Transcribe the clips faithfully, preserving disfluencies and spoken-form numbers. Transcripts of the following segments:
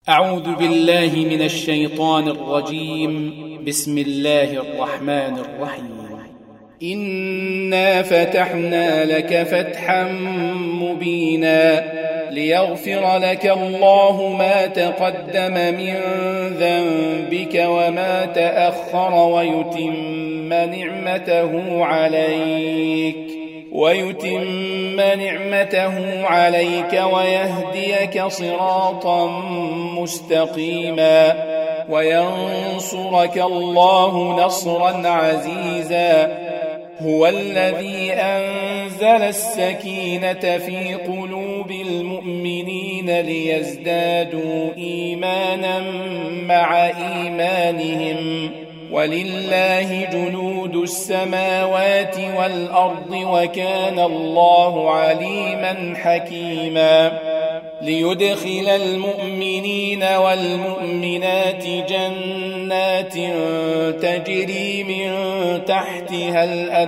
أعوذ بالله من الشيطان الرجيم. بسم الله الرحمن الرحيم. إنا فتحنا لك فتحا مبينا ليغفر لك الله ما تقدم من ذنبك وما تأخر ويتم نعمته عليك ويتم نعمته عليك ويهديك صراطا مستقيما وينصرك الله نصرا عزيزا. هو الذي أنزل السكينة في قلوب المؤمنين ليزدادوا إيمانا مع إيمانهم ولله جنود السماوات والأرض وكان الله عليما حكيما. ليدخل المؤمنين والمؤمنات جنات تجري من تحتها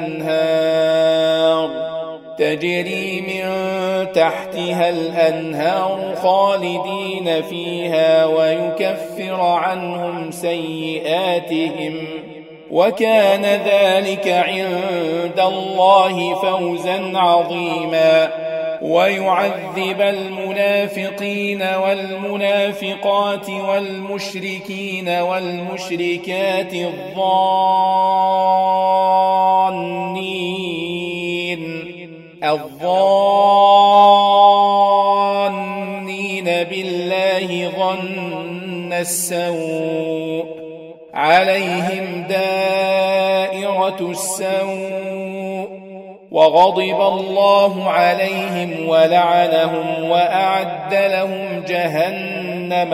الأنهار تجري من تحتها الأنهار خالدين فيها ويكفر عنهم سيئاتهم وكان ذلك عند الله فوزا عظيما. ويعذب المنافقين والمنافقات والمشركين والمشركات الظانين الظانين بالله ظن السوء عليهم دائرة السوء وغضب الله عليهم ولعنهم وأعد لهم جهنم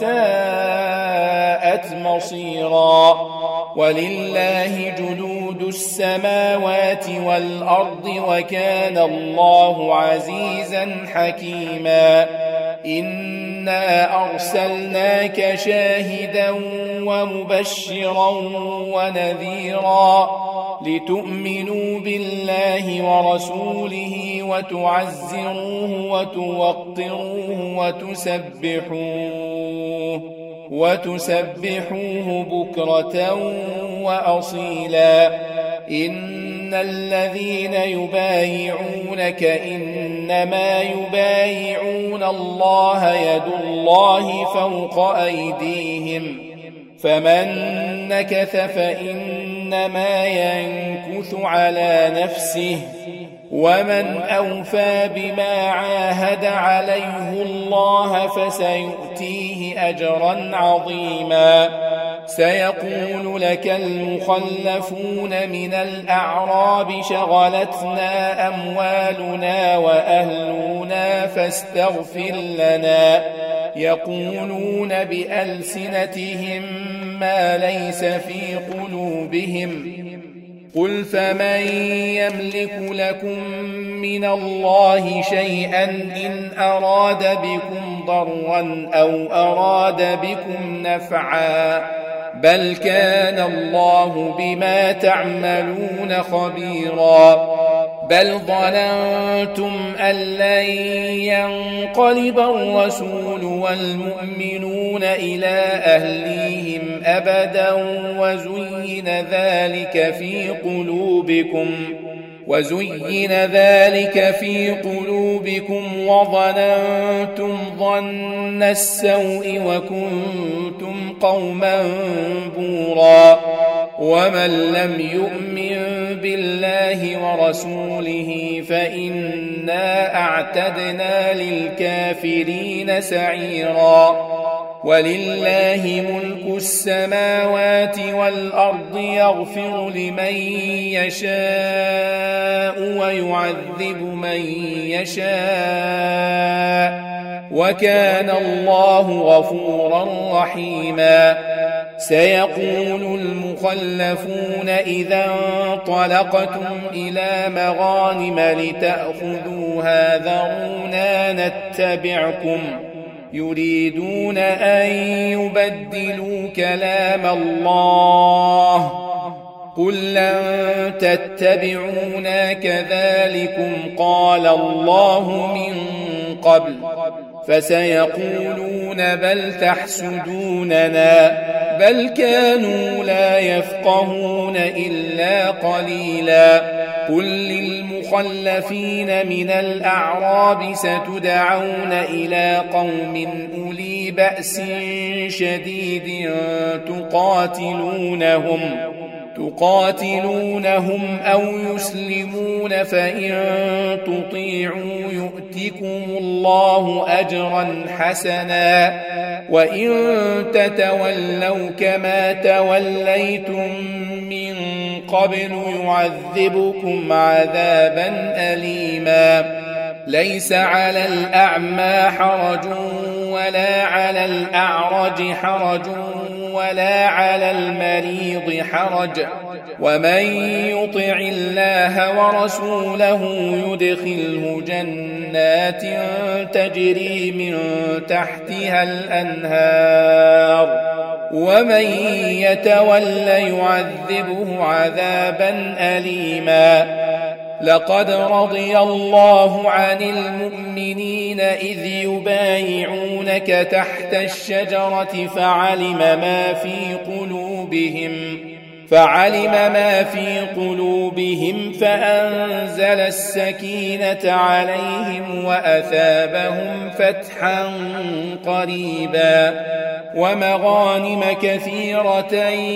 وساءت مصيرا. ولله جنود السماوات والأرض وكان الله عزيزا حكيما. إنا أرسلناك شاهدا ومبشرا ونذيرا لتؤمنوا بالله ورسوله وتعزروه وتوقروه وتسبحوه وتسبحوه بكرة وأصيلا. إن الذين يبايعونك إنما يبايعون الله يد الله فوق أيديهم فمن نكث فإنما ينكث على نفسه ومن أوفى بما عاهد عليه الله فسيؤتيه أجرا عظيما. سيقول لك المخلفون من الأعراب شغلتنا أموالنا وأهلنا فاستغفر لنا يقولون بألسنتهم ما ليس في قلوبهم قل فمن يملك لكم من الله شيئا إن أراد بكم ضرا أو أراد بكم نفعا بل كان الله بما تعملون خبيرا. بل ظننتم أن لن ينقلب الرسول والمؤمنون إلى أهليهم أبدا وزين ذلك في قلوبكم وزين ذلك في قلوبكم وظننتم ظن السوء وكنتم قوما بورا. ومن لم يؤمن بالله ورسوله فإنا أعتدنا للكافرين سعيرا. ولله ملك السماوات والأرض يغفر لمن يشاء ويعذب من يشاء وكان الله غفورا رحيما. سيقول المخلفون إذا انطلقتم إلى مغانم لتأخذوها ذرونا نتبعكم يريدون أن يبدلوا كلام الله قل لن تتبعونا كذلكم قال الله من قبل فسيقولون بل تحسدوننا بل كانوا لا يفقهون إلا قليلا. قل للمخلفين من الأعراب ستدعون إلى قوم أولي بأس شديد تقاتلونهم تقاتلونهم أو يسلمون فإن تطيعوا يؤتكم الله أجرا حسنا وإن تتولوا كما توليتم من قبل يعذبكم عذابا أليما. ليس على الأعمى حرج ولا على الأعرج حرج ولا على المريض حرج ومن يطع الله ورسوله يدخله جنات تجري من تحتها الأنهار ومن يتول يعذبه عذابا أليما. لقد رضي الله عن المؤمنين إذ يبايعونك تحت الشجرة فعلم ما في قلوبهم فعلم ما في قلوبهم فأنزل السكينة عليهم وأثابهم فتحا قريبا ومغانم كثيرة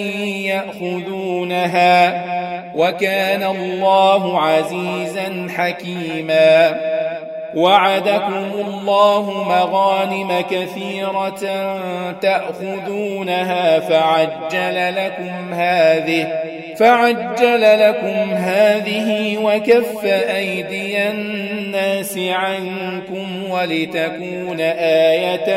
يأخذونها وكان الله عزيزا حكيما. وعدكم الله مغانم كثيرة تأخذونها فعجل لكم هذه فعجل لكم هذه وكف أيدي الناس عنكم ولتكون آية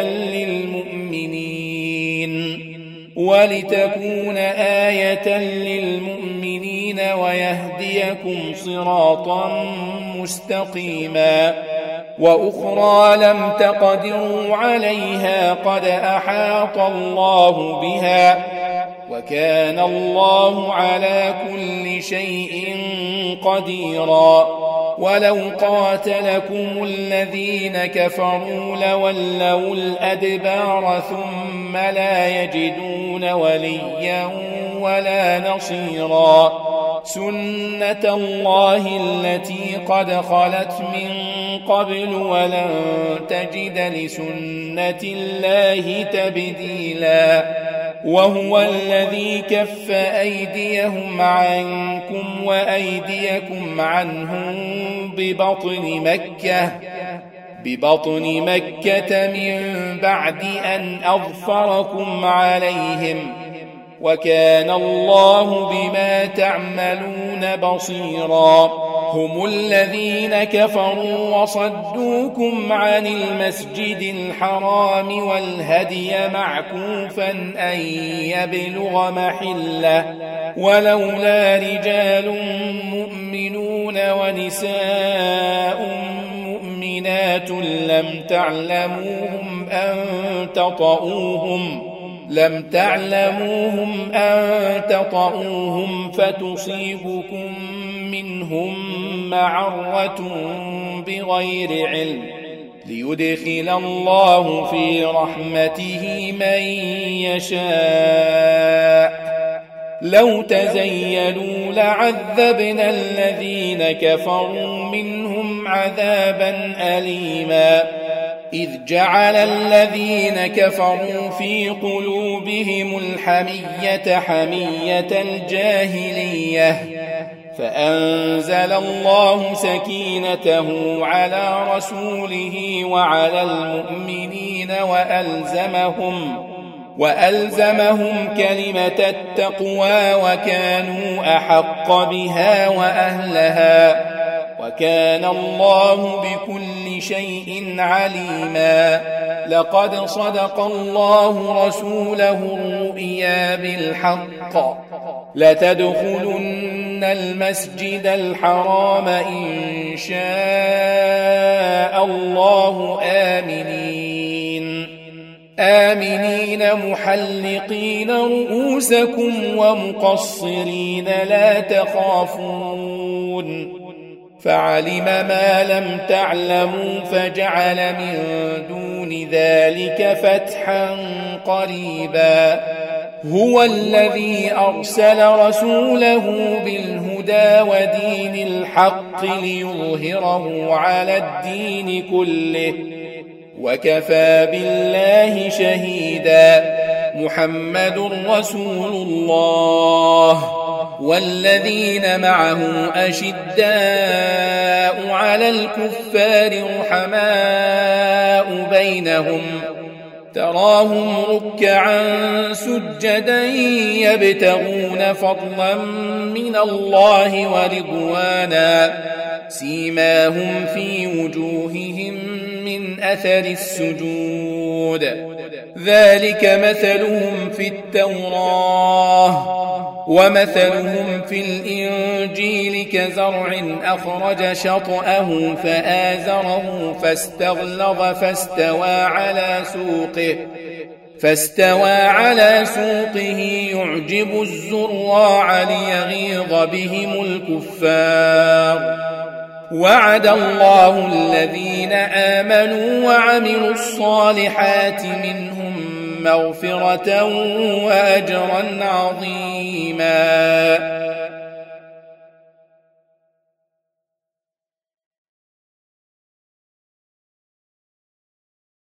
للمؤمنين ولتكون آية للمؤمنين ويهديكم صراطا مستقيما. وأخرى لم تقدروا عليها قد أحاط الله بها وكان الله على كل شيء قديرا. ولو قاتلكم الذين كفروا لولوا الأدبار ثم لا يجدون وليا ولا نصيرا. سنة الله التي قد خلت من قبل ولن تجد لسنة الله تبديلا. وهو الذي كف أيديهم عنكم وأيديكم عنهم ببطن مكة ببطن مكة من بعد أن أظفركم عليهم وكان الله بما تعملون بصيرا. هم الذين كفروا وصدوكم عن المسجد الحرام والهدي معكوفا أن يبلغ محله ولولا رجال مؤمنون ونساء مؤمنات لم تعلموهم أن تطؤوهم لم تعلموهم أن تطؤوهم فتصيبكم منهم معرة بغير علم ليدخل الله في رحمته من يشاء. لو تزيلوا لعذبنا الذين كفروا منهم عذابا أليما. إذ جعل الذين كفروا في قلوبهم الحمية حمية الجاهلية فأنزل الله سكينته على رسوله وعلى المؤمنين وألزمهم وألزمهم كلمة التقوى وكانوا أحق بها وأهلها وكان الله بكل شيء عليما. لقد صدق الله رسوله الرؤيا بالحق لتدخلن المسجد الحرام إن شاء الله آمنين آمنين محلقين رؤوسكم ومقصرين لا تخافون فعلم ما لم تعلموا فجعل من دون دون ذلك فتحا قريبا. هو الذي أرسل رسوله بالهدى ودين الحق ليظهره على الدين كله وكفى بالله شهيدا. محمد رسول الله والذين معه أشداء على الكفار رحماء بينهم تراهم ركعا سجدا يبتغون فضلا من الله ورضوانا سيماهم في وجوههم من أثر السجود ذلك مثلهم في التوراة ومثلهم في الإنجيل كزرع أخرج شطأه فآزره فاستغلظ فاستوى على سوقه فاستوى على سوقه يعجب الزراع ليغيظ بهم الكفار. وعد الله الذين آمنوا وعملوا الصالحات منهم مغفرة وأجرا عظيما.